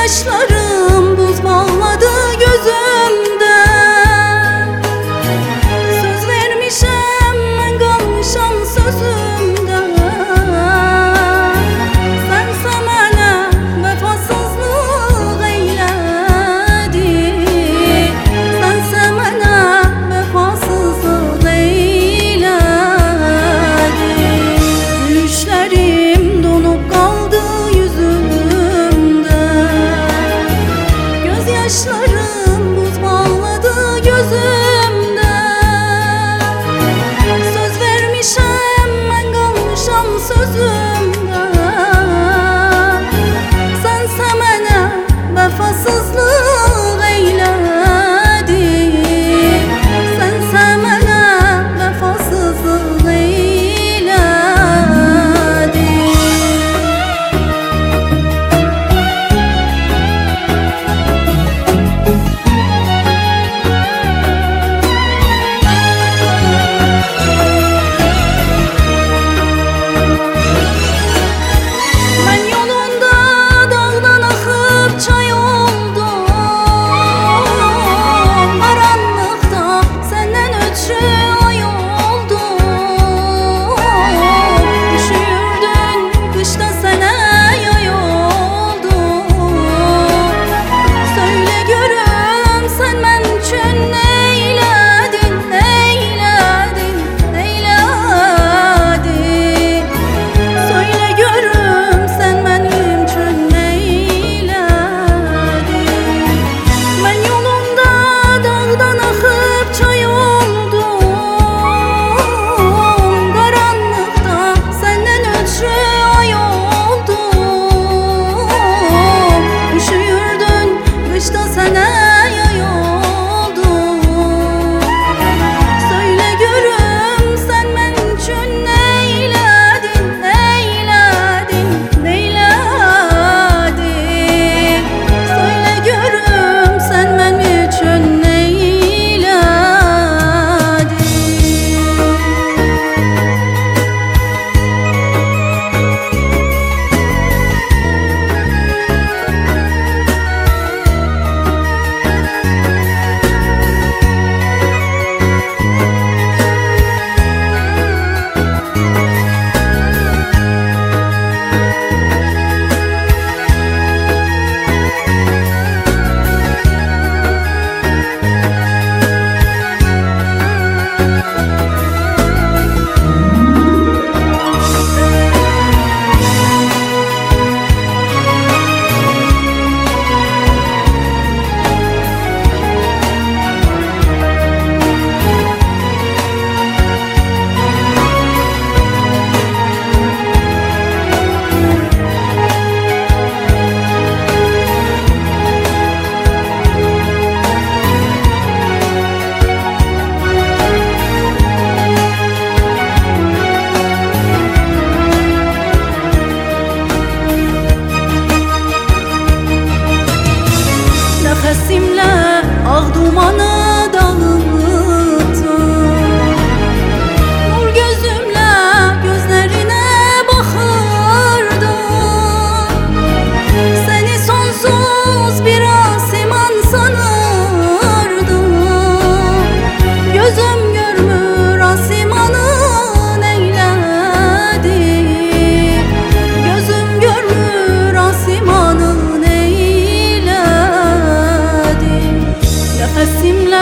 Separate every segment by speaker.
Speaker 1: Gözyaşlarım buz bağladı gözümde. Söz vermişem ben kalmışam sözümde. Sense mənə vəfasızlıq eylədin. Sense mənə vəfasızlıq eylədin. Gülüşlərim donup qaldı yüzümdə. Gözyaşlarım buz bağladı gözümde. Söz vermişem ben kalmışam sözümde. Sense mənə vəfasızlıq eylədin. Sense mənə vəfasızlıq eylədin. Ben yolunda dağdan akıp çay oldum. Karanlıkta senden ötürü ay oldum. Üşüyürdün kışta sene yay oldum. Söyle görüm sen men üçün neyledin, neyledin, neyledin. Söyle görüm sen benim üçün neyledin. Ben yolunda dağdan akıp çay oldum. Karanlıkta senden ötürü ay oldum. Üşüyürdün kışta sene yay oldum. Söyle görüm sen men üçün neyledin, neyledin, neyledin. Söyle görüm sen men üçün neyledin. Nefesimle ağ dumanı dağıttım. Nur gözümle gözlerine bakırdım. Seni sonsuz bir asiman sanırdım. Gözüm görmür asimanın eyledi. Gözüm görmür asimanın eyledi. Nefesimle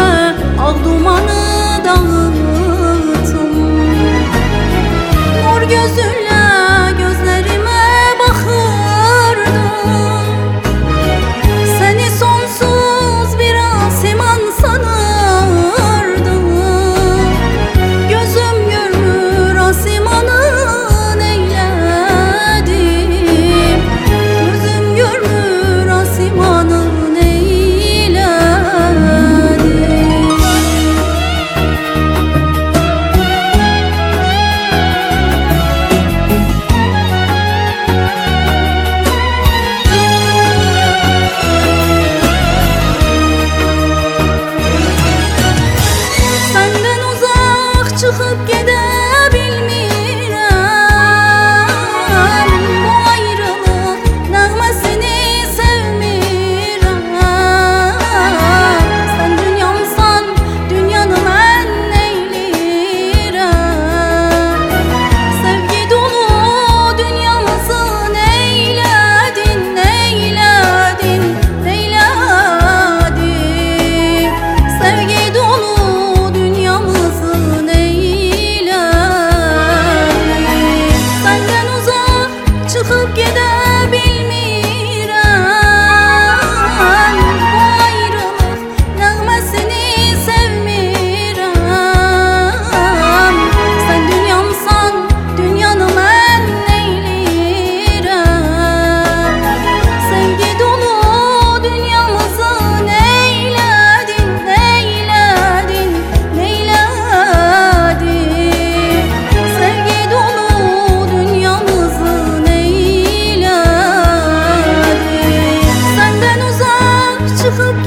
Speaker 1: çıkıp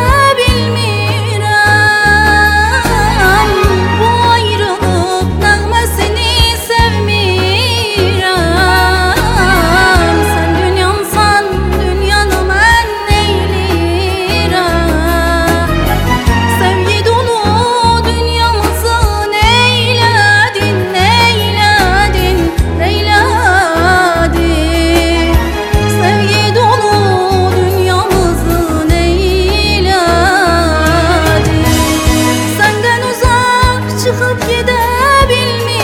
Speaker 1: gidebilmirəm. Bu ayrılık nəğməsini sevmirəm. Sen dünyamsan, dünyanı mən neylirəm? Sevgi dolu dünyamızı neyledin, neyledin, neyledin? Sevgi dolu dünyamızı neyledin? Senden uzak çıkıp gidebilmirəm.